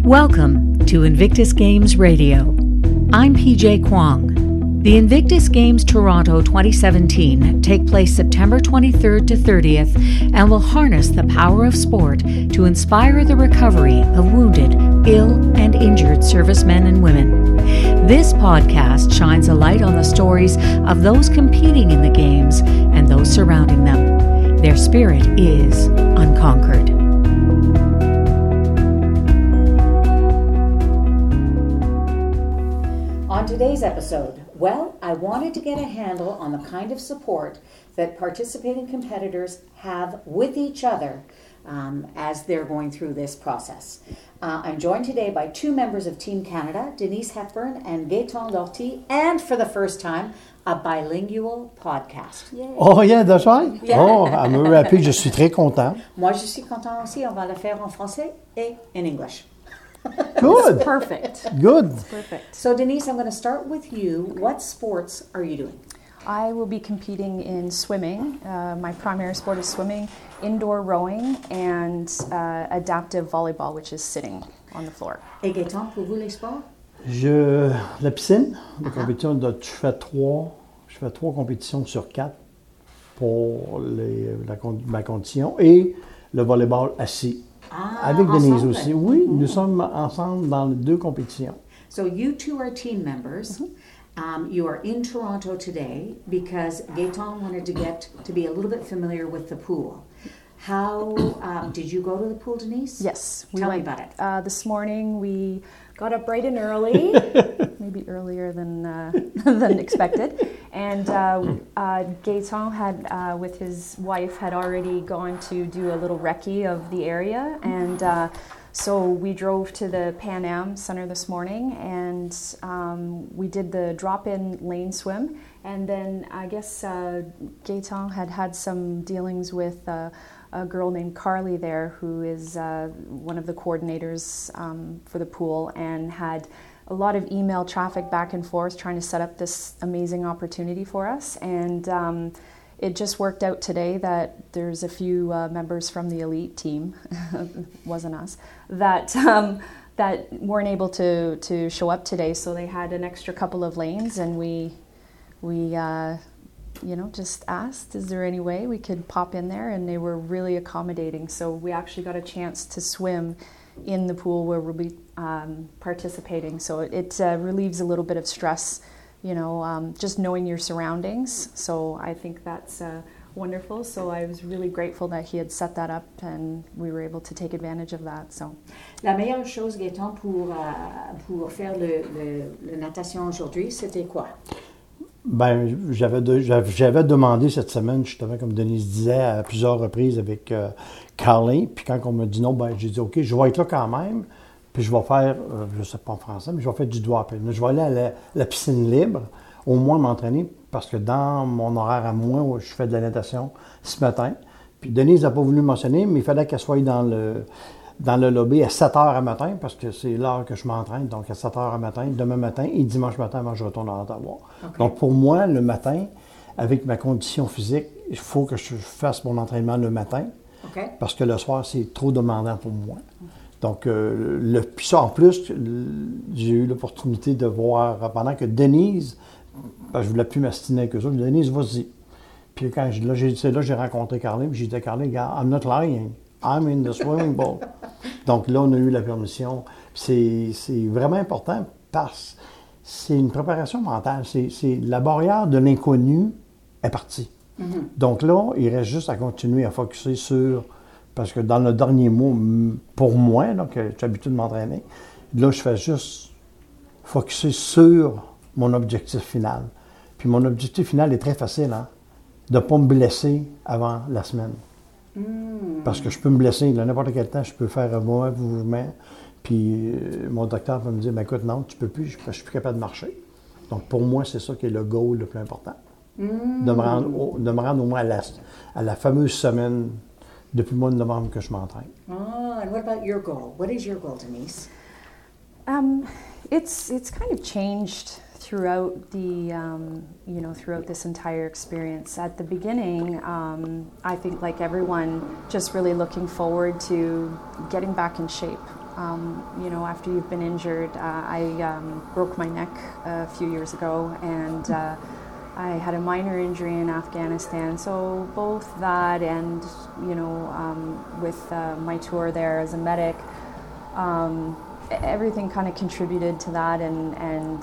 Welcome to Invictus Games Radio. I'm PJ Kwong. The Invictus Games Toronto 2017 take place September 23rd to 30th and will harness the power of sport to inspire the recovery of wounded, ill, and injured servicemen and women. This podcast shines a light on the stories of those competing in the Games and those surrounding them. Their spirit is unconquered. On today's episode, I wanted to get a handle on the kind of support that participating competitors have with each other as they're going through this process. I'm joined today by two members of Team Canada, Denise Hepburn and Gaëtan Lortie, and for the first time, a bilingual podcast. Yay. Oh yeah, that's right. Yeah. Oh, I'm very happy, je suis très content. Moi, je suis content aussi. On va le faire en français et en English. Good. It's perfect. Good. It's perfect. So Denise, I'm going to start with you. What sports are you doing? I will be competing in swimming. My primary sport is swimming, indoor rowing, and adaptive volleyball, which is sitting on the floor. Et Gaëtan, pour vous les sports? La piscine, la compétition, je fais trois compétitions sur 4 pour ma condition et le volleyball assis. Avec Denise aussi. Oui, nous sommes ensemble dans les 2 compétitions. So you two are team members. You are in Toronto today because Gaëtan wanted to get to be a little bit familiar with the pool. How did you go to the pool, Denise? Yes. Tell me about it. This morning we got up bright and early, maybe earlier than expected. And Gaëtan had, with his wife, had already gone to do a little recce of the area. And so we drove to the Pan Am Center this morning and we did the drop-in lane swim. And then I guess Gaëtan had some dealings with a girl named Carly there who is one of the coordinators for the pool and had a lot of email traffic back and forth trying to set up this amazing opportunity for us. And it just worked out today that there's a few members from the elite team, wasn't us, that weren't able to show up today. So they had an extra couple of lanes and we just asked, is there any way we could pop in there? And they were really accommodating. So we actually got a chance to swim in the pool where we'll be participating. So it relieves a little bit of stress, just knowing your surroundings. So I think that's wonderful. So I was really grateful that he had set that up and we were able to take advantage of that. So. La meilleure chose, Gaëtan, pour faire le natation aujourd'hui, c'était quoi? J'avais demandé cette semaine, justement, comme Denise disait, à plusieurs reprises avec Carly. Puis quand on m'a dit non, j'ai dit OK, je vais être là quand même. Puis je vais faire, je ne sais pas en français, mais je vais faire du drop-in. Je vais aller à la piscine libre, au moins m'entraîner, parce que dans mon horaire à moi, je fais de la natation ce matin. Puis Denise n'a pas voulu mentionner, mais il fallait qu'elle soit dans le lobby à 7 heures à matin, parce que c'est l'heure que je m'entraîne, donc à 7 heures à matin, demain matin et dimanche matin avant que je retourne à Ottawa. Okay. Donc pour moi, le matin, avec ma condition physique, il faut que je fasse mon entraînement le matin, parce que le soir, c'est trop demandant pour moi. Donc, puis ça, en plus, j'ai eu l'opportunité de voir, pendant que Denise, je ne voulais plus m'astiner avec eux autres, Denise, vas-y. Puis quand j'ai rencontré Carly, puis j'ai dit à Carly, I'm not lying. I'm in the swimming pool. Donc là, on a eu la permission. C'est vraiment important parce que c'est une préparation mentale. C'est la barrière de l'inconnu est partie. Mm-hmm. Donc là, il reste juste à continuer à focusser sur... Parce que dans le dernier mois, pour moi, là, que j'ai l'habitude de m'entraîner, là, je fais juste focusser sur mon objectif final. Puis mon objectif final est très facile, de ne pas me blesser avant la semaine. Parce que je peux me blesser, à n'importe quel temps, je peux faire un mauvais mouvement. Puis mon docteur va me dire, écoute, non, tu peux plus, je ne suis plus capable de marcher. Donc pour moi, c'est ça qui est le goal le plus important. De me rendre au moins à la fameuse semaine depuis le mois de novembre que je m'entraîne. And what about your goal? What is your goal, Denise? It's kind of changed throughout the throughout this entire experience. At the beginning, I think like everyone, just really looking forward to getting back in shape. After you've been injured, I broke my neck a few years ago, and I had a minor injury in Afghanistan. So both that and, with my tour there as a medic, everything kind of contributed to that, and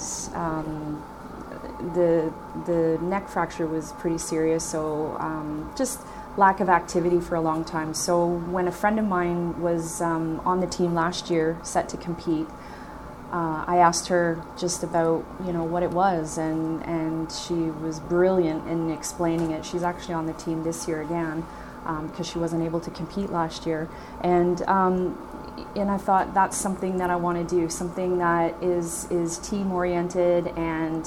the neck fracture was pretty serious, so just lack of activity for a long time. So when a friend of mine was on the team last year, set to compete, I asked her just about what it was, and she was brilliant in explaining it. She's actually on the team this year again, because she wasn't able to compete last year, and I thought that's something that I want to do, something that is team oriented and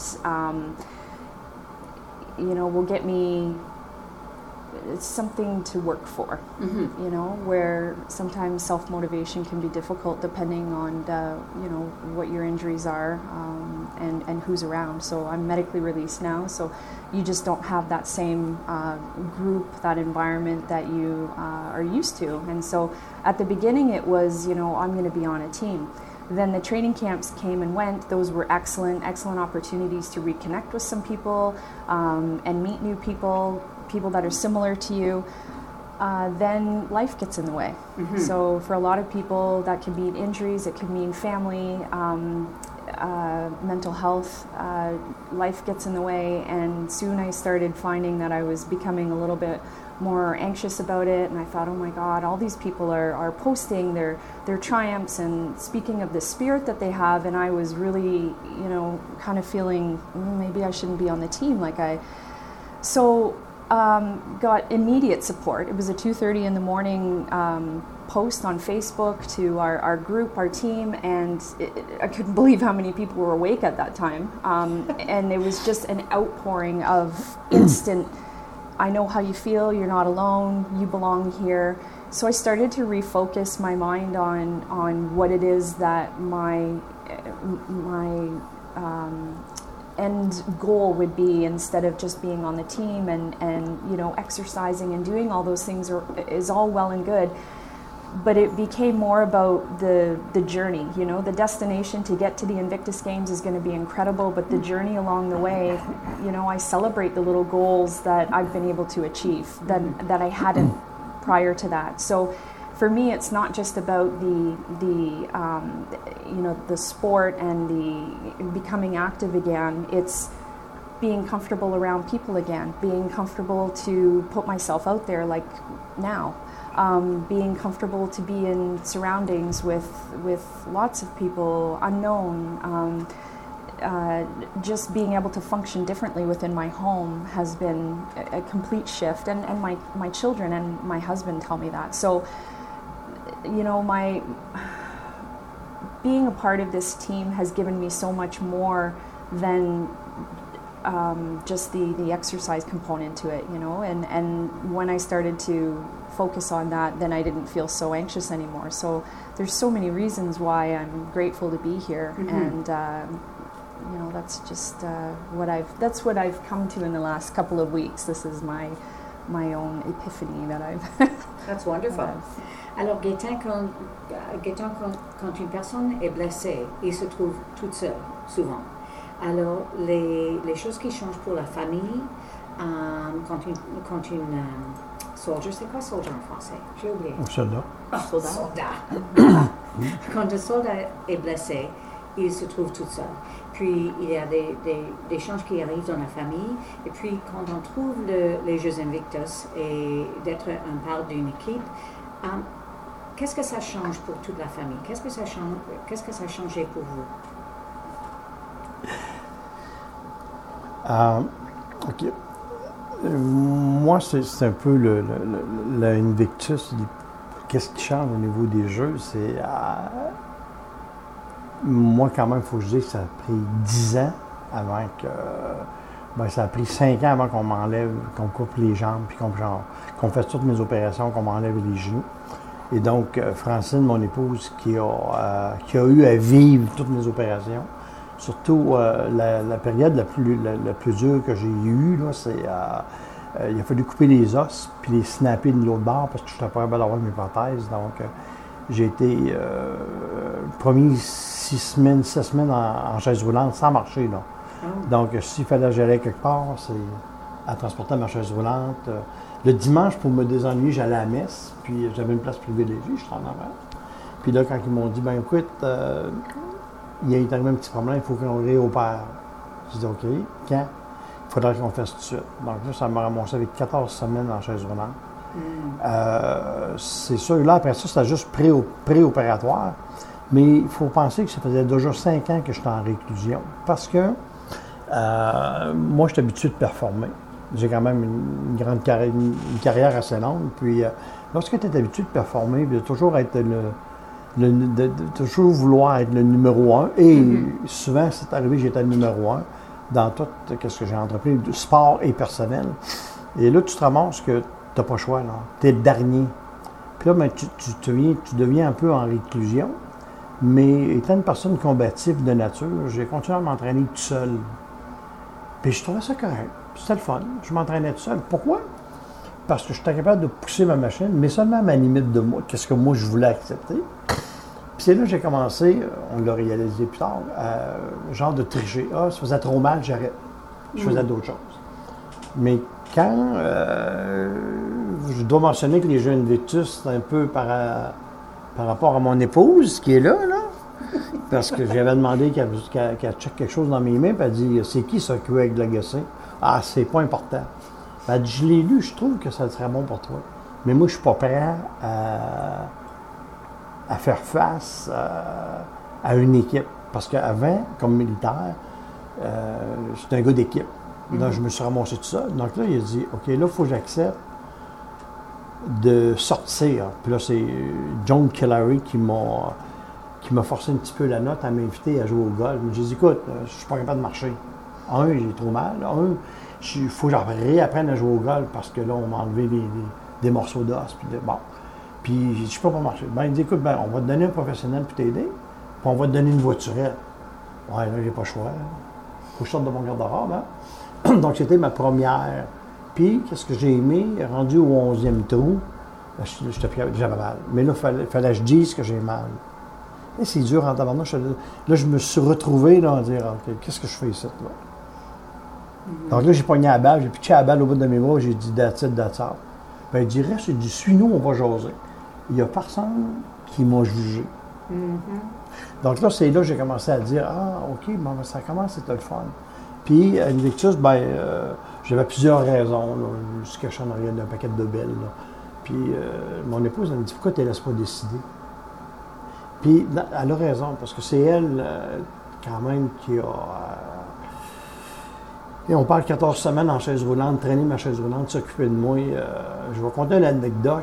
will get me. It's something to work for, where sometimes self-motivation can be difficult depending on, what your injuries are and who's around. So I'm medically released now, so you just don't have that same group, that environment that you are used to. And so at the beginning it was, I'm going to be on a team. Then the training camps came and went. Those were excellent opportunities to reconnect with some people and meet new people that are similar to you. Then life gets in the way. So for a lot of people, that can mean injuries, it can mean family, mental health. Life gets in the way, and soon I started finding that I was becoming a little bit more anxious about it, and I thought, oh my God, all these people are posting their triumphs and speaking of the spirit that they have, and I was really, kind of feeling maybe I shouldn't be on the team got immediate support. It was a 2:30 in the morning post on Facebook to our group, our team, and I couldn't believe how many people were awake at that time. And it was just an outpouring of instant, I know how you feel, you're not alone, you belong here. So I started to refocus my mind on what it is that my end goal would be, instead of just being on the team and exercising and doing all those things is all well and good, but it became more about the journey. The destination to get to the Invictus Games is going to be incredible, but the journey along the way, I celebrate the little goals that I've been able to achieve that I hadn't prior to that. So for me, it's not just about the sport and the becoming active again. It's being comfortable around people again, being comfortable to put myself out there like now, being comfortable to be in surroundings with lots of people, unknown. Just being able to function differently within my home has been a complete shift, and my children and my husband tell me that. So my being a part of this team has given me so much more than just the exercise component to it, and when I started to focus on that, then I didn't feel so anxious anymore. So there's so many reasons why I'm grateful to be here, and that's just that's what I've come to in the last couple of weeks. This is my own epiphany that I've. That's wonderful. Alors, Gaétan, quand une personne est blessée, il se trouve toute seule, souvent. Alors, les choses qui changent pour la famille, quand une soldier, c'est quoi soldier en français? J'ai oublié. Soldat. Soldat. Quand un soldat est blessé, il se trouve tout seul. Puis, il y a des changes qui arrivent dans la famille. Et puis, quand on trouve les Jeux Invictus et d'être un part d'une équipe, qu'est-ce que ça change pour toute la famille? Qu'est-ce que ça a changé pour vous? OK. Moi, c'est un peu le Invictus. Qu'est-ce qui change au niveau des jeux? C'est... moi, quand même, il faut que je dise que ça a pris 10 ans avant que... ça a pris 5 ans avant qu'on m'enlève, qu'on coupe les jambes, puis qu'on fasse toutes mes opérations, qu'on m'enlève les genoux. Et donc, Francine, mon épouse, qui a eu à vivre toutes mes opérations, surtout la période la plus dure que j'ai eue, là, c'est... il a fallu couper les os, puis les snapper de l'autre bord, parce que je n'étais pas capable d'avoir mes prothèses. Donc, j'ai été premier 7 semaines en chaise roulante sans marcher. Là. Donc, s'il fallait que j'allais quelque part, c'est à transporter ma chaise roulante. Le dimanche, pour me désennuyer, j'allais à la messe, puis j'avais une place privilégiée, je suis en avant. Puis là, quand ils m'ont dit, ben écoute, il est arrivé un petit problème, il faut qu'on réopère. J'ai dit, OK, quand? Il faudra qu'on fasse tout de suite. Donc là, ça m'a ramassé avec 14 semaines en chaise roulante. C'est sûr, là, après ça, c'était juste préopératoire. Mais il faut penser que ça faisait déjà 5 ans que j'étais en réclusion. Parce que moi, je suis habitué de performer. J'ai quand même une grande carrière assez longue. Puis, lorsque tu es habitué de performer, de toujours être de toujours vouloir être le numéro 1, et souvent, c'est arrivé, j'étais le numéro 1 dans tout ce que j'ai entrepris, du sport et personnel. Et là, tu te ramasses que tu n'as pas le choix. Tu es le dernier. Puis là, ben, tu deviens un peu en réclusion. Mais étant une personne combative de nature, j'ai continué à m'entraîner tout seul. Puis je trouvais ça correct. C'était le fun. Je m'entraînais tout seul. Pourquoi? Parce que j'étais capable de pousser ma machine, mais seulement à ma limite de moi, qu'est-ce que moi je voulais accepter. Puis c'est là que j'ai commencé, on l'a réalisé plus tard, genre de tricher. Ah, ça faisait trop mal, j'arrête. Je faisais d'autres choses. Mais quand je dois mentionner que les Jeux Invictus, c'est un peu par rapport à mon épouse qui est là, parce que j'avais demandé qu'elle check quelque chose dans mes mains, puis elle dit, c'est qui ça qui avec de la gossée? Ah, c'est pas important. Elle dit, je l'ai lu, je trouve que ça serait bon pour toi. Mais moi, je suis pas prêt à faire face à une équipe. Parce qu'avant, comme militaire, j'étais un gars d'équipe. Donc, je me suis ramassé tout ça. Donc là, il a dit, OK, là, il faut que j'accepte de sortir. Puis là, c'est John Killary qui m'a forcé un petit peu la note à m'inviter à jouer au golf. J'ai dit, écoute, je suis pas capable de marcher. J'ai trop mal. Il faut que je réapprenne à jouer au golf parce que là, on m'a enlevé des morceaux d'os. Puis je ne peux pas marcher. Ben, il dit, écoute, on va te donner un professionnel pour t'aider, puis on va te donner une voiturette. Ouais, là, j'ai pas le choix. Il faut que je sorte de mon garde-robe. Hein? Donc, c'était ma première. Puis, qu'est-ce que j'ai aimé? Rendu au 11e trou, j'avais mal. Mais là, il fallait que je dise que j'ai mal. Et c'est dur en tabarnouche. Là, je me suis retrouvé là, à dire, OK, qu'est-ce que je fais ici, là? Donc là, j'ai pogné la balle, j'ai pitché la balle au bout de mes bras, j'ai dit, that's it. Ben, il dit, reste, il dit, suis-nous, on va jaser. Il n'y a personne qui m'a jugé. Donc là, c'est là que j'ai commencé à dire, OK, bon, ça commence, c'était le fun. Puis, à Invictus, j'avais plusieurs raisons. Là. Je me suis caché en arrière d'un paquet de belles. Là. Puis, mon épouse, elle me dit, pourquoi tu ne laisses pas décider? Puis, elle a raison, parce que c'est elle, quand même, qui a... et on parle 14 semaines en chaise roulante, traîner ma chaise roulante, s'occuper de moi. Je vais conter une anecdote.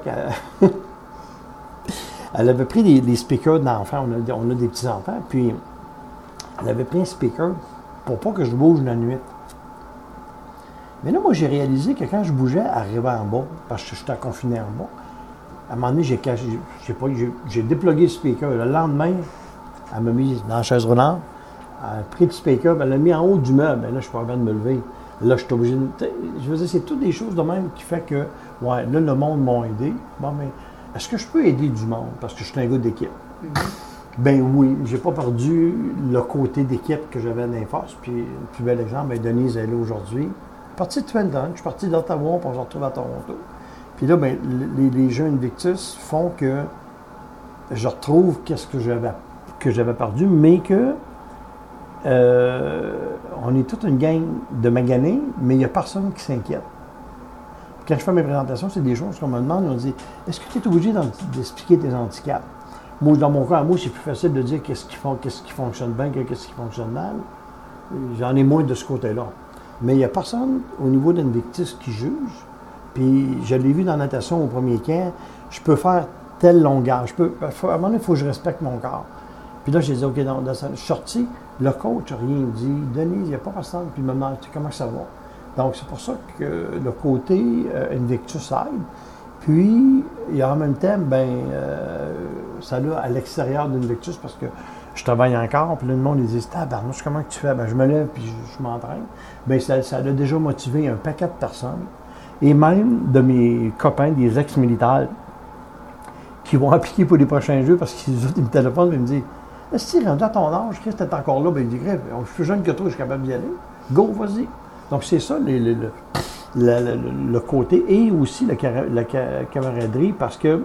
Elle avait pris des speakers d'enfants. On a des petits-enfants. Puis, elle avait pris un speaker pour pas que je bouge la nuit. Mais là, moi, j'ai réalisé que quand je bougeais, elle arrivait en bas, parce que j'étais confiné en bas. À un moment donné, j'ai déplugué le speaker. Le lendemain, elle m'a mis dans la chaise roulante. Elle a pris le speaker, elle l'a mis en haut du meuble. Là, je suis pas capable de me lever. Là, je suis obligé de... Je veux dire, c'est toutes des choses de même qui fait que, ouais, là, le monde m'a aidé. Bon, mais est-ce que je peux aider du monde? Parce que je suis un gars d'équipe. Ben oui, j'ai pas perdu le côté d'équipe que j'avais à l'Inforce. Puis, le plus bel exemple, Denise est là aujourd'hui. Je suis parti de Trenton, je suis parti d'Ottawa, puis on se retrouve à Toronto. Puis là, ben, les Jeux Invictus font que je retrouve qu'est-ce que j'avais perdu, mais que on est toute une gang de maganés, mais il n'y a personne qui s'inquiète. Quand je fais mes présentations, c'est des choses qu'on me demande, on dit, est-ce que tu es obligé d'expliquer tes handicaps? Moi, dans mon cas, moi, c'est plus facile de dire qu'est-ce qui fonctionne bien que qu'est-ce qui fonctionne mal. J'en ai moins de ce côté-là. Mais il n'y a personne au niveau d'Invictus qui juge. Puis je l'ai vu dans la natation au premier camp, je peux faire telle longueur. À un moment donné, il faut que je respecte mon corps. Puis là, j'ai dit, OK, je suis sorti, le coach n'a rien dit. Denise, il n'y a pas personne. Puis il me demande, comment ça va? Donc, c'est pour ça que le côté Invictus aide. Puis, et en même temps, ça là à l'extérieur d'Invictus, parce que je travaille encore, puis là, le monde, ils disent, tabarnouche, comment tu fais? Je me lève, puis je m'entraîne. Bien, ça a déjà motivé un paquet de personnes, et même de mes copains, des ex-militaires, qui vont appliquer pour les prochains jeux parce qu'ils me téléphonent et me disent est-ce que rendu à ton âge, Chris, t'es encore là? Ben, il dit je suis plus jeune que toi, je suis capable d'y aller. Go, vas-y. Donc, c'est ça le côté et aussi la camaraderie parce que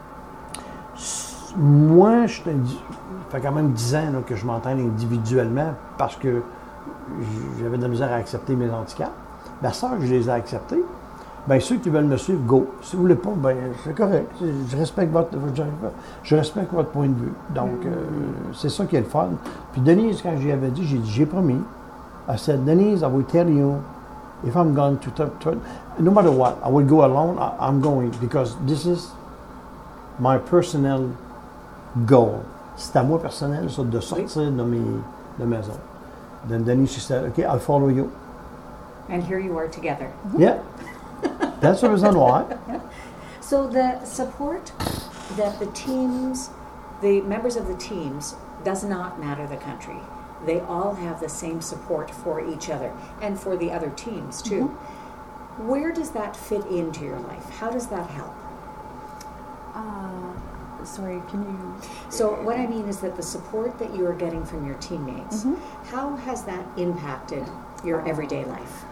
moi, ça fait quand même 10 ans là, que je m'entraîne individuellement parce que j'avais de la misère à accepter mes handicaps. Ma soeur, je les ai acceptés. Bien, ceux qui veulent me suivre, go. Si vous ne voulez pas, bien, c'est correct. Je respecte votre point de vue. Donc, c'est ça qui est le fun. Puis Denise, quand j'y avais dit, j'ai promis. I said, Denise, I will tell you, if I'm going to no matter what, I will go alone, I'm going, because this is my personal goal. C'est à moi personnel, ça, de sortir de maison. Then Denise, she said, okay, I'll follow you. And here you are together. Yeah. That's the reason why. So the support that the members of the teams, does not matter the country. They all have the same support for each other and for the other teams too. Mm-hmm. Where does that fit into your life? How does that help? Sorry, can you... So what I mean is that the support that you are getting from your teammates, how has that impacted your everyday life?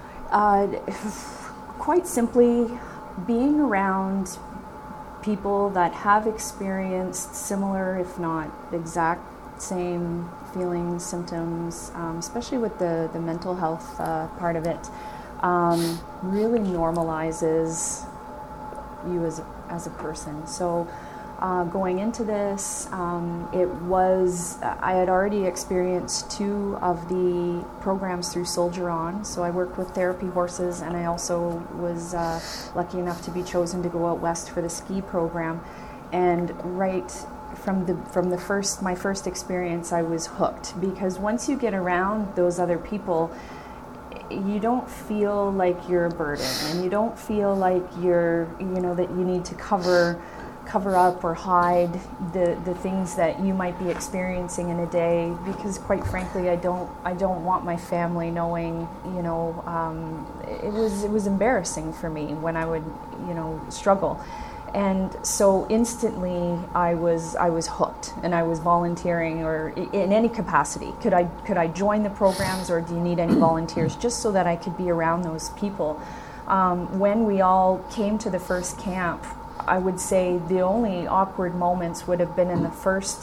Quite simply, being around people that have experienced similar, if not exact same feelings, symptoms, especially with the mental health part of it, really normalizes you as a person. So going into this, I had already experienced 2 of the programs through Soldier On. So I worked with therapy horses, and I also was lucky enough to be chosen to go out west for the ski program. And right from my first experience, I was hooked, because once you get around those other people, you don't feel like you're a burden, and you don't feel like that you need to cover up or hide the things that you might be experiencing in a day, because quite frankly, I don't want my family knowing. It was embarrassing for me when I would struggle. And so instantly I was hooked, and I was volunteering, or in any capacity. Could I join the programs, or do you need any volunteers, just so that I could be around those people? When we all came to the first camp, I would say the only awkward moments would have been in the first,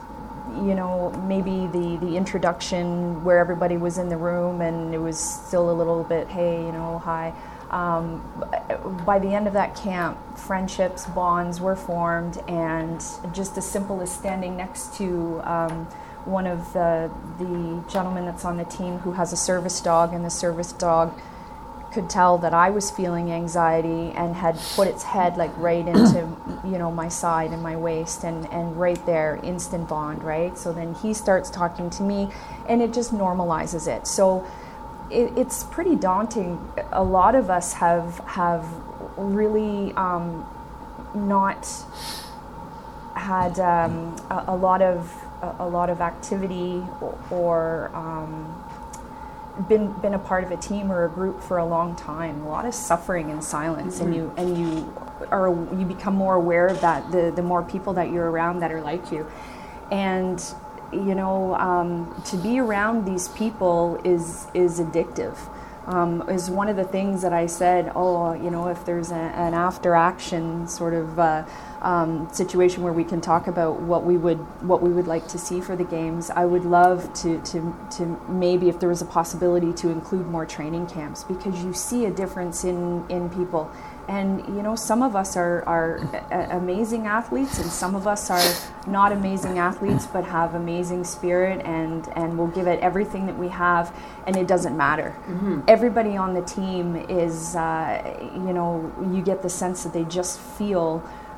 maybe the introduction where everybody was in the room and it was still a little bit, hey, hi. By the end of that camp, friendships, bonds were formed, and just as simple as standing next to one of the gentlemen that's on the team who has a service dog, and the service dog could tell that I was feeling anxiety and had put its head like right into my side and my waist, and right there, instant bond, right? So then he starts talking to me, and it just normalizes it. So it's pretty daunting. A lot of us have really not had a lot of activity or been a part of a team or a group for a long time. A lot of suffering in silence, and you become more aware of that the more people that you're around that are like you. And to be around these people is addictive. Is one of the things that I said, if there's an after action sort of situation where we can talk about what we would like to see for the games, I would love to maybe, if there was a possibility, to include more training camps, because you see a difference in people. And some of us are amazing athletes, and some of us are not amazing athletes but have amazing spirit and will give it everything that we have, and it doesn't matter. Mm-hmm. Everybody on the team is, you get the sense that they just feel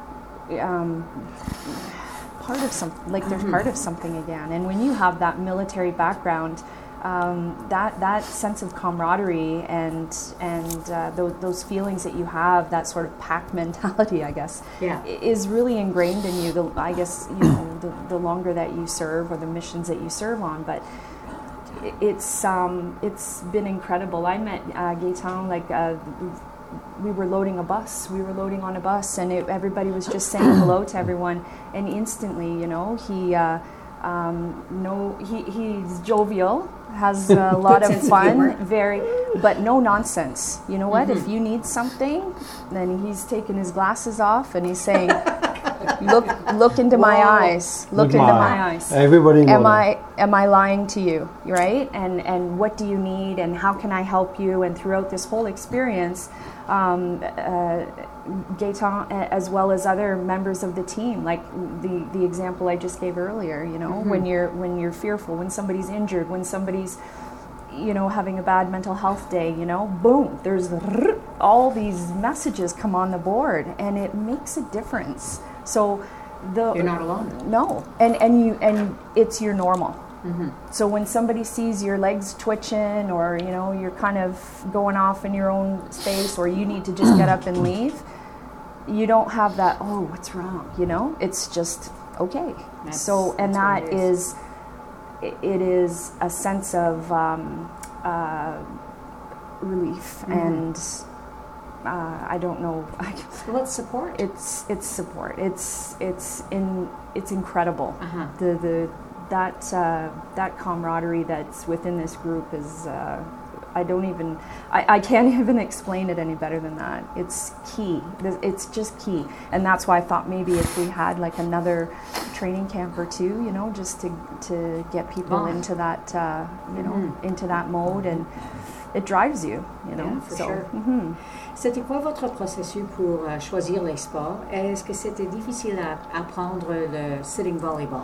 part of something, like they're part of something again. And when you have that military background, that sense of camaraderie and those feelings that you have, that sort of pack mentality, I guess, is really ingrained in you. The longer that you serve, or the missions that you serve on, but it's been incredible. I met Gaetan we were loading a bus. We were loading on a bus, and everybody was just saying hello to everyone. And instantly, you know, he's jovial, has a lot of fun, but no nonsense. You know what? If you need something, then he's taking his glasses off and he's saying, look into my eyes. Look into my eyes. Everybody am I lying to you, right? And what do you need, and how can I help you? And throughout this whole experience, Gaetan, as well as other members of the team, like the example I just gave earlier, you know, when you're fearful, when somebody's injured, when somebody's, you know, having a bad mental health day, you know, boom, there's all these messages come on the board, and it makes a difference. So you're not alone. No, and it's your normal. So when somebody sees your legs twitching, or you know you're kind of going off in your own space, or you need to just get up and leave, you don't have that. Oh, what's wrong? You know, it's just okay. That's it is a sense of relief and. I don't know. Well, it's support. It's support. It's incredible. That camaraderie that's within this group is. I can't even explain it any better than that. It's key. It's just key, and that's why I thought maybe if we had like another training camp or two, you know, just to get people into that, into that mode, and it drives you, you know. Yeah, for sure. C'était quoi votre processus pour choisir les sports? Est-ce que c'était difficile à apprendre le sitting volleyball?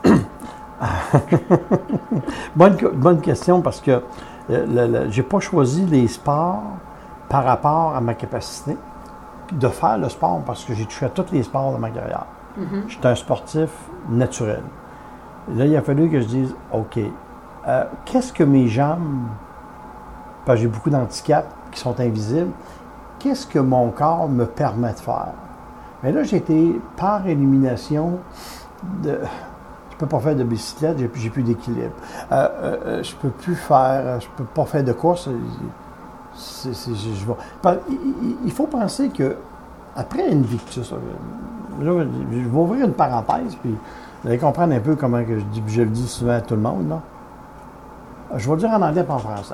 Bonne question, parce que j'ai pas choisi les sports par rapport à ma capacité de faire le sport, parce que j'ai touché à tous les sports de ma carrière. J'étais un sportif naturel. Et là, il a fallu que je dise, OK, qu'est-ce que mes jambes, parce que j'ai beaucoup d'handicaps qui sont invisibles, qu'est-ce que mon corps me permet de faire? Mais là, j'ai été par élimination je peux pas faire de bicyclette, j'ai plus d'équilibre. Je peux pas faire de course. Il faut penser que après Invictus, là, je vais ouvrir une parenthèse, puis vous allez comprendre un peu comment que je le dis souvent à tout le monde, là. Je vais le dire en anglais et en français.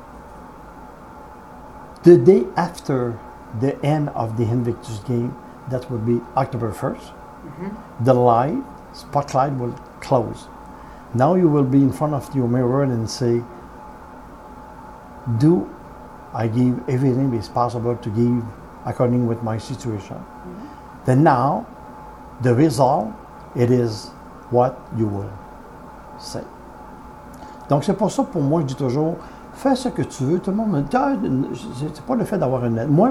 The day after the end of the Invictus game, that will be October 1st, the spotlight will close. Now you will be in front of your mirror and say, do I give everything is possible to give according with my situation? Then now, the result, it is what you will say. Donc c'est pour ça, pour moi, je dis toujours, fais ce que tu veux. Tout le monde me dit, c'est pas le fait d'avoir une... Moi,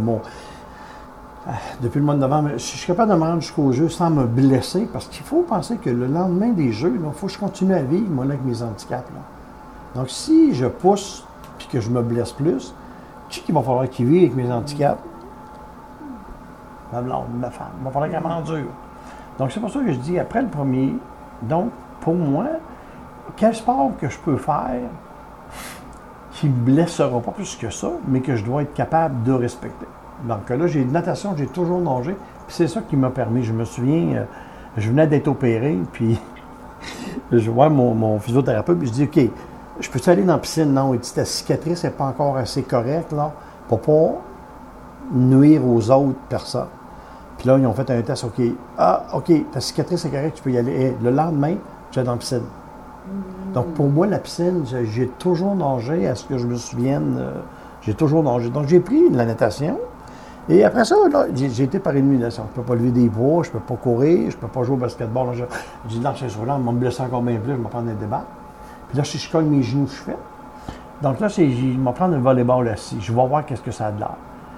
depuis le mois de novembre, je suis capable de me rendre jusqu'au jeu sans me blesser, parce qu'il faut penser que le lendemain des jeux, il faut que je continue à vivre, moi, là, avec mes handicaps. Là. Donc, si je pousse et que je me blesse plus, qui va falloir qu'il vive avec mes handicaps? Ma blonde, ma femme. Il va falloir qu'elle m'endure. Donc, c'est pour ça que je dis, après le premier, donc, pour moi, quel sport que je peux faire qui ne me blessera pas plus que ça, mais que je dois être capable de respecter. Donc là, j'ai une natation, j'ai toujours nagé, puis c'est ça qui m'a permis. Je me souviens, je venais d'être opéré, puis je vois mon physiothérapeute, puis je dis, OK, je peux-tu aller dans la piscine? Non, il dit, ta cicatrice n'est pas encore assez correcte, là, pour pas nuire aux autres personnes. Puis là, ils ont fait un test, OK, ta cicatrice est correcte, tu peux y aller. Et le lendemain, je vais dans la piscine. Donc, pour moi, la piscine, j'ai toujours nagé, à ce que je me souvienne, j'ai toujours nagé. Donc, j'ai pris de la natation. Et après ça, là, j'ai été par élimination. Je ne peux pas lever des poids, je ne peux pas courir, je ne peux pas jouer au basketball. J'ai dit, non, c'est sûr, là, on va me blesser encore bien plus, je vais me prendre un débat. Puis là, si je cogne mes genoux, je fais. Donc là, je vais me prendre un volleyball assis. Je vais voir qu'est-ce que ça a de l'air.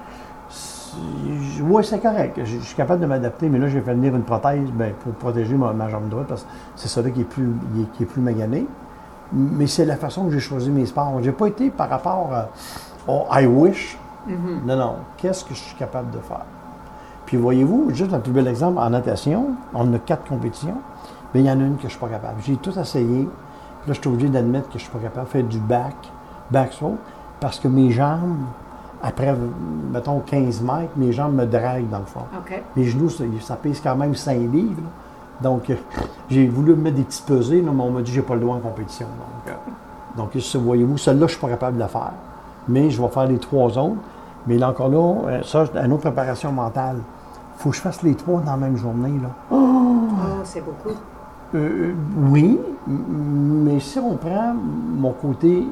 Oui, c'est correct. Je suis capable de m'adapter, mais là, j'ai fait venir une prothèse pour protéger ma jambe droite, parce que c'est ça là qui est plus magané. Mais c'est la façon que j'ai choisi mes sports. Je n'ai pas été par rapport au I wish. Non. Qu'est-ce que je suis capable de faire? Puis voyez-vous, juste un plus bel exemple, en natation, on a 4 compétitions, mais il y en a une que je ne suis pas capable. J'ai tout essayé. Puis là, je suis obligé d'admettre que je ne suis pas capable de faire du back throw, parce que mes jambes, après, mettons, 15 mètres, mes jambes me draguent dans le fond. OK. Mes genoux, ça pèse quand même 5 livres. Là. Donc, j'ai voulu me mettre des petites pesées, là, mais on m'a dit que je n'ai pas le droit en compétition. Donc voyez-vous, celle-là, je ne suis pas capable de la faire. Mais je vais faire les 3 autres. Mais là, encore là, ça, une autre préparation mentale. Il faut que je fasse les 3 dans la même journée. Là. Oh, c'est beaucoup. Oui, mais si on prend mon côté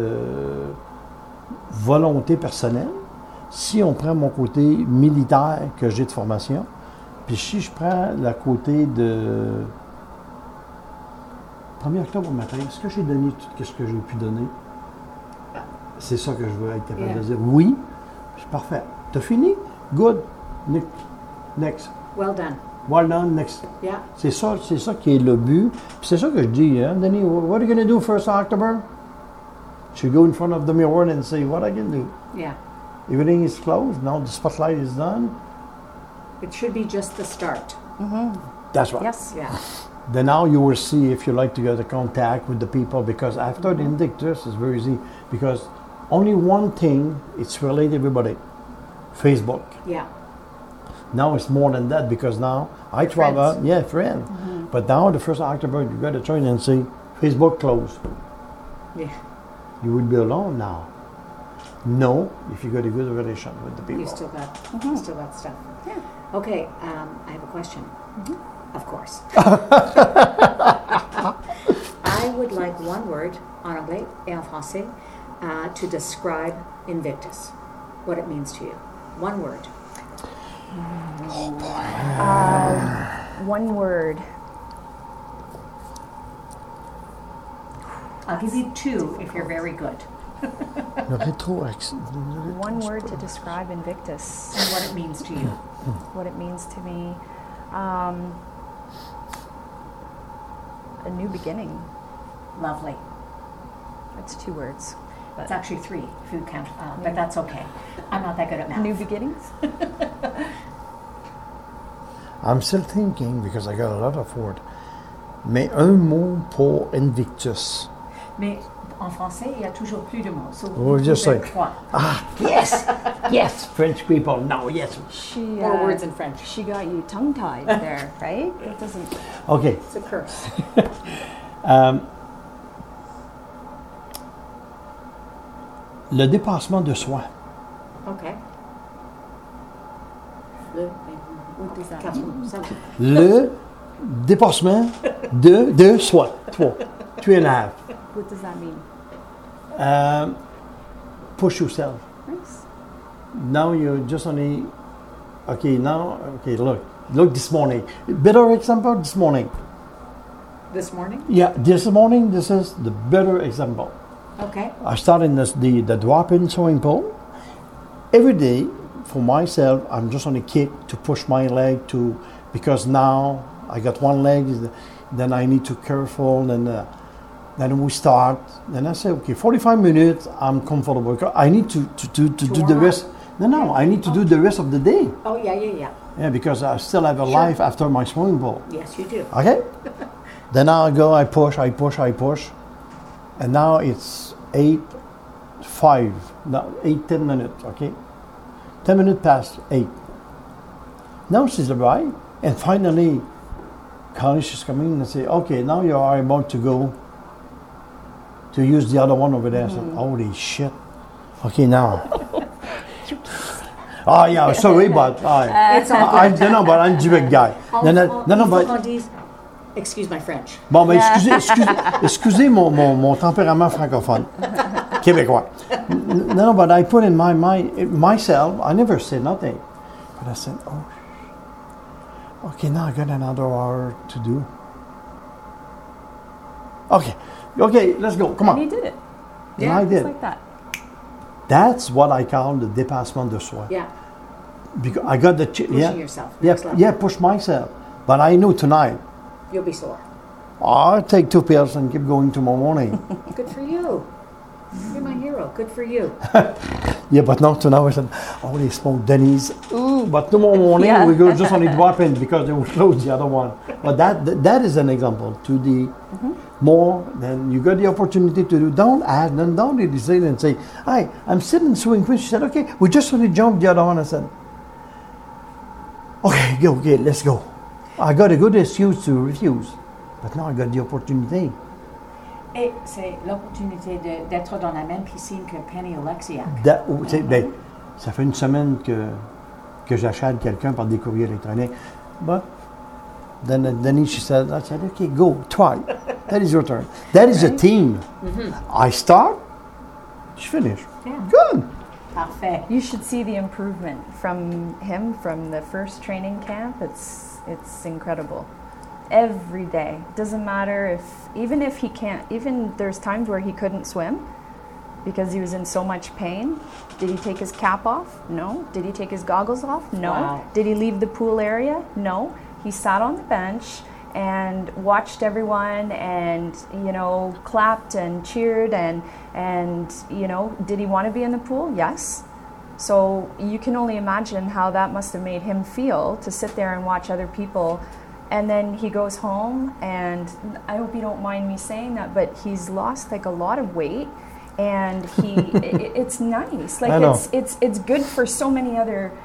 volonté personnelle, si on prend mon côté militaire que j'ai de formation, puis si je prends le côté de 1er octobre au matin, est-ce que j'ai donné tout ce que j'ai pu donner? C'est ça que je veux être capable de dire. Oui, c'est parfait. T'as fini? Good. Next. Well done. Well done, next. Yeah. C'est ça qui est le but. Puis c'est ça que je dis, hein, Denis, what are you going to do 1st October? You go in front of the mirror and say, what I can do? Yeah. Everything is closed, now the spotlight is done. It should be just the start. That's right. Yes. Yeah. Then now you will see if you like to get in contact with the people, because after the Invictus is very easy, because only one thing, it's related to everybody. Facebook. Yeah. Now it's more than that, because now I travel, Friends. yeah, friend. But now the 1st October, you got to join and say, Facebook closed. Yeah. You will be alone now. No, if you got a good relation with the people. You still got stuff. Yeah. Okay, I have a question. Of course. I would like one word en anglais et en français to describe Invictus. What it means to you. One word. One word. I'll give you 2 if you're very good. Le rétro One word to describe Invictus. And what it means to you. What it means to me. A new beginning. Lovely. That's 2 words. It's actually 3 if you count, but that's okay. I'm not that good at math. New beginnings? I'm still thinking, because I got a lot of words. Mais un mot pour Invictus. Mais en français, il y a toujours plus de mots. So Oh, just say like- 3. Yes, yes, French people. No, yes. More words in French. She got you tongue-tied there, right? It doesn't... Okay. It's a curse. Le dépassement de soi. Okay. What does that mean? Le dépassement de soi. 3. 2.5. What does that mean? Push yourself. Nice. Now you just only. Okay, now. Okay, look this morning. Better example this morning. This morning? Yeah, this morning. This is the better example. Okay. I started the drop-in swimming pool. Every day, for myself, I'm just on a kick to push my leg to, because now I got one leg, then I need to careful, and then we start. Then I say, okay, 45 minutes, I'm comfortable. Because I need to do the warm rest. No, I need to do the rest of the day. Oh, yeah. Yeah, because I still have a life after my swimming pool. Yes, you do. Okay? Then I go, I push. And now it's 8:05. Now 10 minutes, okay? 10 minutes past 8. Now she's right. And finally, Carlos is coming and say, okay, now you are about to go to use the other one over there. I said, holy shit. Okay, now. Oh, yeah, sorry, but It's all good. but I'm a big guy. Excuse my French. Bon, ben, excusez mon tempérament francophone, québécois. No, but I put in my mind, myself, I never said nothing. But I said, oh, okay, now I got another hour to do. Okay, let's go, come on. And you did it. And I Just did. like that. That's what I call the dépassement de soi. Yeah. Because I got the... Pushing yourself. Yeah, Next level. yeah, push myself. But I know tonight, You'll be sore. I'll take 2 pills and keep going tomorrow morning. Good for you. You're my hero. Good for you. Yeah, but not tonight. I said, holy smoke, Denise. Ooh. but no more morning. Yeah. We go just only drop in because they will close the other one. But that is an example to the more than you got the opportunity to do. Don't ask, then don't decide and say, "Hi, I'm sitting in swing queen." She said, "Okay, we just only jumped the other one." I said, "Okay, let's go." I got a good excuse to refuse, but now I got the opportunity. Et c'est l'opportunité d'être dans la même piscine que Penny Oleksiak. Ben, ça fait une semaine que j'achète quelqu'un par des courriers électroniques. But then she said, okay, go, try. That is your turn. That is a team. I start, she finish. Yeah. Good. Parfait. You should see the improvement from him from the first training camp. It's incredible. Every day. Doesn't matter even if he can't, even there's times where he couldn't swim because he was in so much pain. Did he take his cap off? No. Did he take his goggles off? No. Wow. Did he leave the pool area? No. He sat on the bench and watched everyone and, clapped and cheered and did he want to be in the pool? Yes. So you can only imagine how that must have made him feel to sit there and watch other people. And then he goes home, and I hope you don't mind me saying that, but he's lost like a lot of weight, and it's nice. Like it's good for so many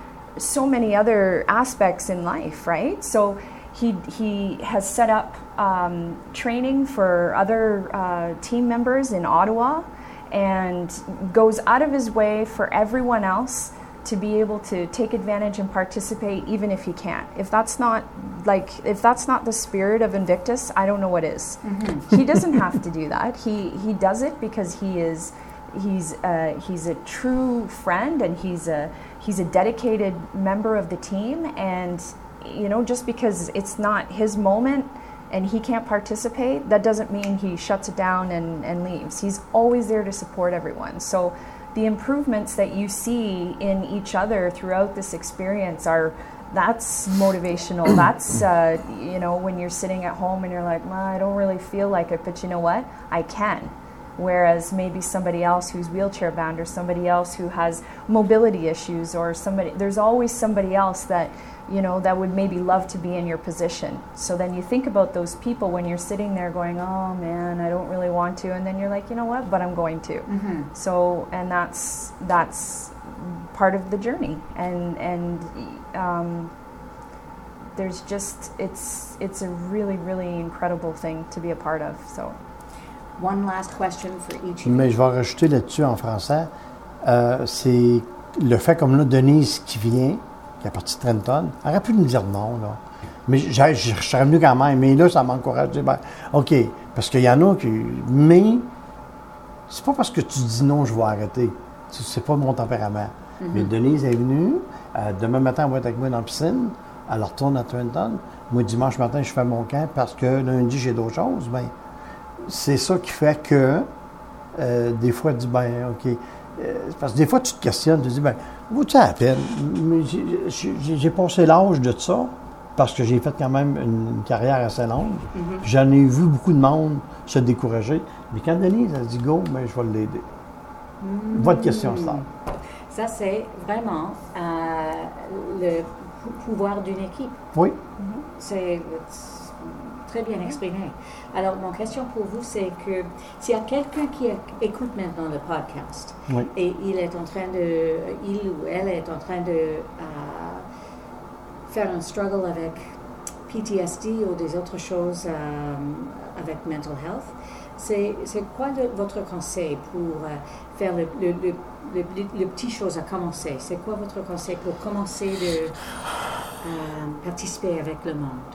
other aspects in life, right? So he has set up training for other team members in Ottawa, and goes out of his way for everyone else to be able to take advantage and participate even if he can't. If that's not the spirit of Invictus, I don't know what is. He doesn't have to do that. He does it because he's a true friend, and he's a dedicated member of the team, and just because it's not his moment and he can't participate, that doesn't mean he shuts it down and leaves. He's always there to support everyone. So the improvements that you see in each other throughout this experience that's motivational. That's, when you're sitting at home and you're like, well, I don't really feel like it, but you know what? I can. Whereas maybe somebody else who's wheelchair bound, or somebody else who has mobility issues, or there's always somebody else that, that would maybe love to be in your position. So then you think about those people when you're sitting there going, oh man, I don't really want to. And then you're like, you know what, but I'm going to. So, and that's part of the journey. And there's just, it's a really, really incredible thing to be a part of. So. One last question for each of you. Mais je vais rajouter là-dessus en français. C'est le fait comme là, Denise qui vient, qui est partie de Trenton, elle aurait pu nous dire non, là. Mais je serais venu quand même. Mais là, ça m'encourage de dire, ben, OK, parce qu'il y en a qui... Mais c'est pas parce que tu dis non, je vais arrêter. C'est pas mon tempérament. Mais Denise est venue. Demain matin, elle va être avec moi dans la piscine. Elle retourne à Trenton. Moi, dimanche matin, je fais mon camp parce que lundi, j'ai d'autres choses. Ben, c'est ça qui fait que des fois, tu dis, ben, OK. Parce que des fois, tu te questionnes, tu te dis, ben, vaut-tu la peine? Mais j'ai passé l'âge de ça parce que j'ai fait quand même une carrière assez longue. J'en ai vu beaucoup de monde se décourager. Mais quand Denise a dit go, ben, je vais l'aider. Votre question, Star. Ça, c'est vraiment le pouvoir d'une équipe. Oui. C'est très bien exprimé. Alors, mon question pour vous, c'est que s'il y a quelqu'un qui écoute maintenant le podcast, et il ou elle est en train de faire un struggle avec PTSD ou des autres choses avec mental health, c'est quoi votre conseil pour faire le petit chose à commencer? C'est quoi votre conseil pour commencer de participer avec le monde?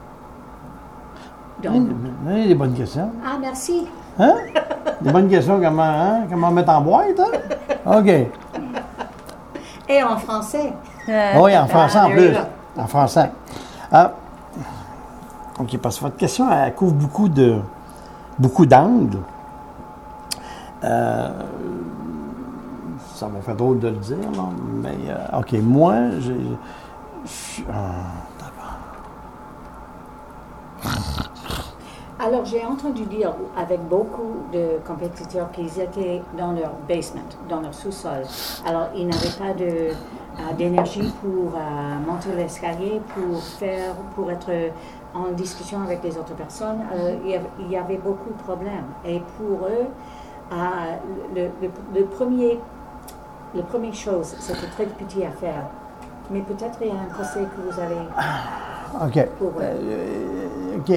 Donc, des bonnes questions. Ah, merci. Hein? Des bonnes questions, comment mettre en boîte, hein? OK. Et en français. Oui, en français en plus. En français. OK, parce que votre question, elle couvre beaucoup d'angles. Ça m'a fait drôle de le dire, là, mais OK, moi, Alors, j'ai entendu dire avec beaucoup de compétiteurs qu'ils étaient dans leur basement, dans leur sous-sol. Alors, ils n'avaient pas d'énergie pour monter l'escalier, pour être en discussion avec les autres personnes. Il y avait beaucoup de problèmes. Et pour eux, la première chose, c'était très petit à faire. Mais peut-être il y a un conseil que vous avez pour eux. OK.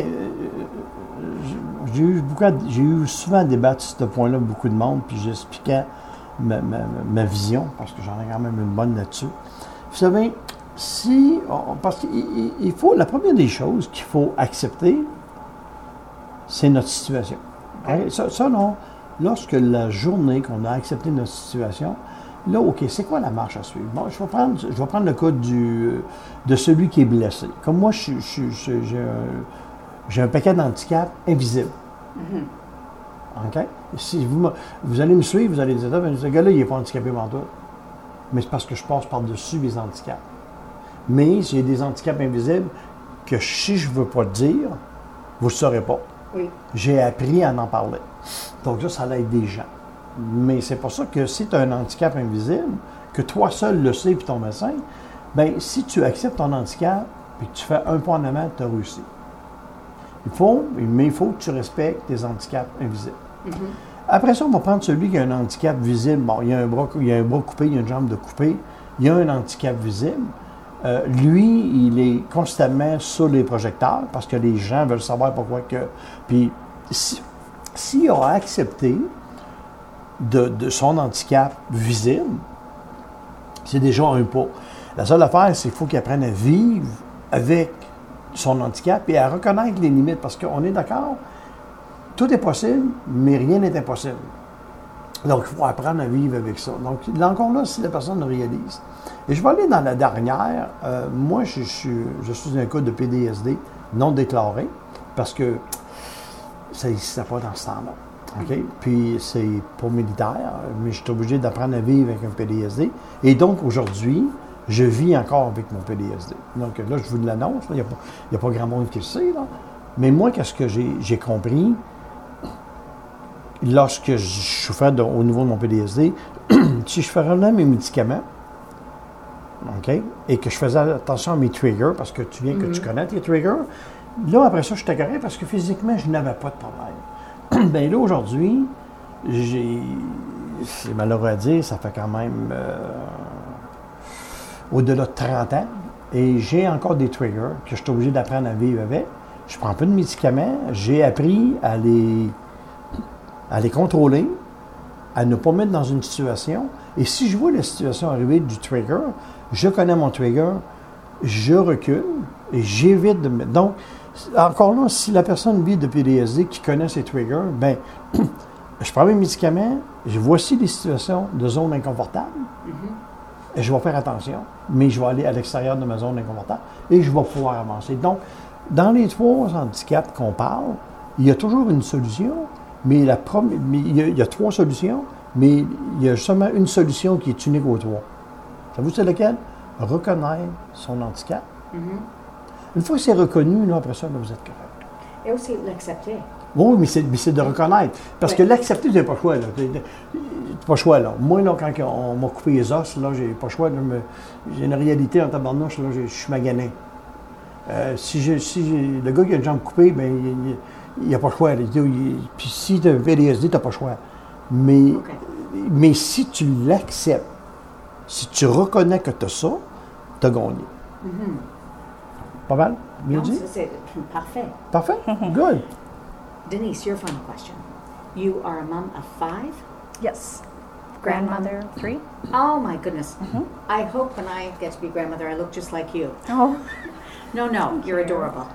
J'ai eu souvent à débattre sur ce point-là beaucoup de monde, puis j'expliquais ma vision, parce que j'en ai quand même une bonne là-dessus. Vous savez, parce qu'il faut, la première des choses qu'il faut accepter, c'est notre situation. Okay? Ça, non. Lorsque la journée qu'on a accepté notre situation, là, OK, c'est quoi la marche à suivre? Bon, je vais prendre le cas de celui qui est blessé. Comme moi, j'ai un paquet d'handicap invisible. OK? Si vous allez me suivre, vous allez dire, ce gars-là, il n'est pas handicapé mental. Mais c'est parce que je passe par-dessus les handicaps. Mais j'ai des handicaps invisibles que si je ne veux pas le dire, vous ne le saurez pas. Oui. J'ai appris à en parler. Donc là, ça aide des gens. Mais c'est pour ça que si tu as un handicap invisible, que toi seul le sais puis ton médecin, bien, si tu acceptes ton handicap et que tu fais un pas en avant, tu as réussi. Il faut que tu respectes tes handicaps invisibles. Après ça, on va prendre celui qui a un handicap visible. Bon, il y a un bras coupé, il y a une jambe de coupé, il y a un handicap visible. Lui, il est constamment sur les projecteurs parce que les gens veulent savoir pourquoi que... Puis, s'il a accepté de son handicap visible, c'est déjà un pas. La seule affaire, c'est qu'il faut qu'il apprenne à vivre avec son handicap et à reconnaître les limites, parce qu'on est d'accord, tout est possible, mais rien n'est impossible. Donc, il faut apprendre à vivre avec ça. Donc, encore là, si la personne le réalise. Et je vais aller dans la dernière. Moi, je suis un cas de PDSD non déclaré, parce que ça n'existait pas dans ce temps-là. OK? Puis, c'est pas militaire, mais je suis obligé d'apprendre à vivre avec un PDSD. Et donc, aujourd'hui, je vis encore avec mon PDSD. Donc, là, je vous l'annonce. Il n'y a pas grand monde qui le sait. Là. Mais moi, qu'est-ce que j'ai compris lorsque je souffrais au niveau de mon PDSD, si je faisais mes médicaments, OK, et que je faisais attention à mes triggers, parce que tu connais tes triggers, là, après ça, j'étais correct parce que physiquement, je n'avais pas de problème. Bien là, aujourd'hui, c'est malheureux à dire, ça fait quand même au-delà de 30 ans, et j'ai encore des triggers que je suis obligé d'apprendre à vivre avec. Je prends pas de médicaments, j'ai appris à les contrôler, à ne pas mettre dans une situation. Et si je vois la situation arriver du trigger, je connais mon trigger, je recule et j'évite de mettre. Donc, encore là, si la personne vit de PTSD qui connaît ses triggers, bien, je prends mes médicaments, voici les situations de zone inconfortable, et je vais faire attention, mais je vais aller à l'extérieur de ma zone inconfortable et je vais pouvoir avancer. Donc, dans les 3 handicaps qu'on parle, il y a toujours une solution, mais il y a 3 solutions, mais il y a seulement une solution qui est unique aux 3. Savez-vous c'est laquelle? Reconnaître son handicap. Une fois que c'est reconnu, là, après ça, là, vous êtes correct. Et aussi l'accepter. Oui, mais c'est de reconnaître. Parce que l'accepter, tu n'as pas le choix. Tu n'as pas le choix, là. Moi, là, quand on m'a coupé les os, là, j'ai pas le choix. J'ai une réalité en tabarnouche, là, je suis magané. Si le gars qui a une jambe coupée, bien, il n'y a pas le choix. Puis si tu as un PTSD, tu n'as pas le choix. Mais si tu l'acceptes, si tu reconnais que tu as ça, tu as gagné. Pas mal? Bien dit? C'est parfait. Parfait? Good. Denise, your final question. You are a mom of 5? Yes. Grandmother 3. Oh my goodness. I hope when I get to be grandmother, I look just like you. Oh. No, you're adorable.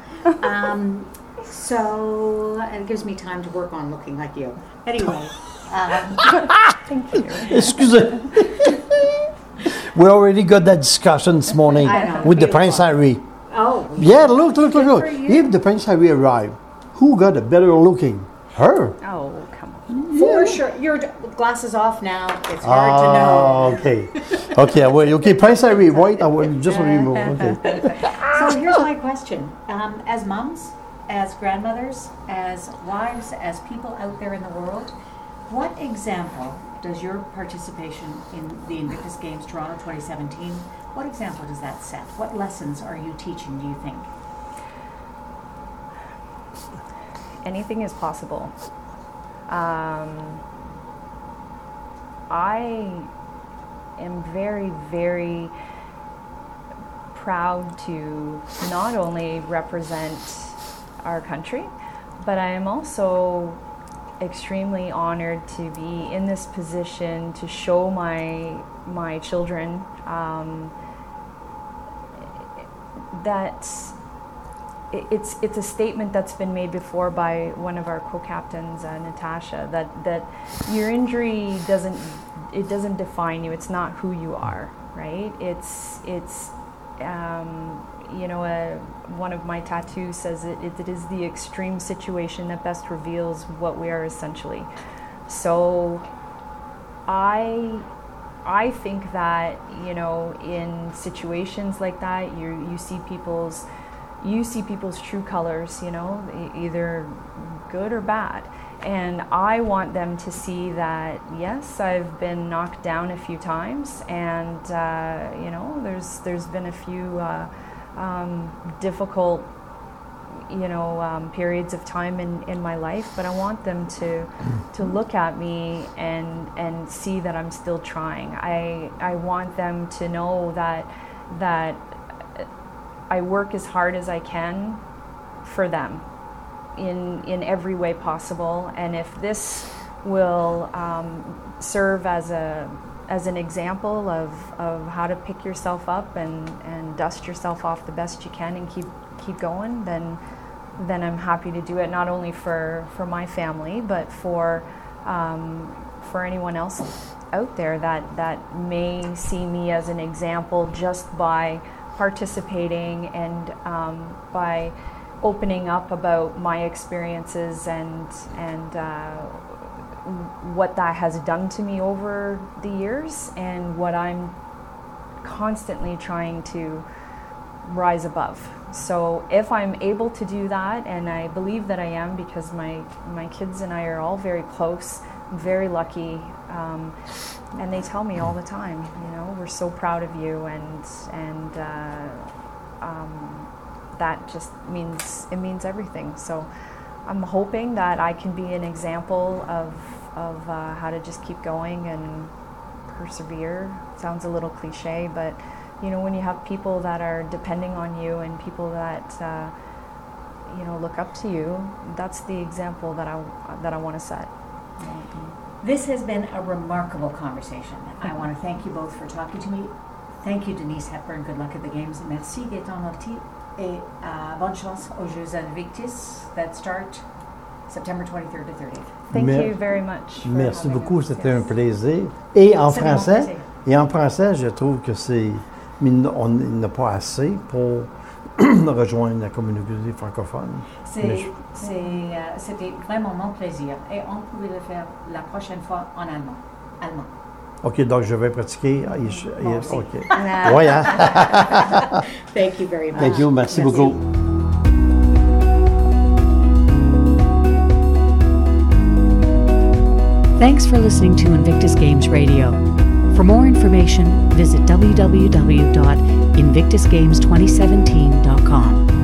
So it gives me time to work on looking like you. Anyway. Thank you. Excusez. We already got that discussion this morning with the Prince Harry. Oh. Yeah, look. For you. If the Prince Harry arrived, who got a better looking? Her. Oh, come on. For sure. Your glasses off now. It's hard to know. Okay, Prince Harry, white, I will just remove. Okay. So here's my question. As moms, as grandmothers, as wives, as people out there in the world, what example does your participation in the Invictus Games Toronto 2017, what example does that set? What lessons are you teaching, do you think? Anything is possible. I am very, very proud to not only represent our country, but I am also extremely honored to be in this position to show my children that it's a statement that's been made before by one of our co-captains, Natasha, that your injury doesn't define you. It's not who you are, right? It's one of my tattoos says it is the extreme situation that best reveals what we are essentially. So I think that, in situations like that, you see people's true colors, either good or bad. And I want them to see that, yes, I've been knocked down a few times, and there's been a few difficult periods of time in my life, but I want them to look at me and see that I'm still trying. I want them to know that I work as hard as I can for them in every way possible, and if this will serve as an example of how to pick yourself up and dust yourself off the best you can and keep going, then I'm happy to do it, not only for my family, but for anyone else out there that may see me as an example just by participating and by opening up about my experiences and what that has done to me over the years, and what I'm constantly trying to rise above. So if I'm able to do that, and I believe that I am, because my kids and I are all very close, I'm very lucky, and they tell me all the time, we're so proud of you, and that just means everything. So I'm hoping that I can be an example of how to just keep going and persevere. Sounds a little cliche, but when you have people that are depending on you and people that look up to you, that's the example that I want to set. This has been a remarkable conversation. I want to thank you both for talking to me. Thank you, Denise Hepburn. Good luck at the Games. Merci, Gaëtan Norty. Et bonne chance aux Jeux Invictus that start September 23rd to 30th. Thank you very much. Merci beaucoup, c'était un plaisir. Et en français, je trouve que il n'a pas assez pour rejoindre la communauté francophone. C'était vraiment mon plaisir. Et on pouvait le faire la prochaine fois en allemand. OK, donc je vais pratiquer. OK. Oui, hein? Thank you very much. Thank you. Merci beaucoup. Thanks for listening to Invictus Games Radio. For more information, visit www.invictusgames2017.com.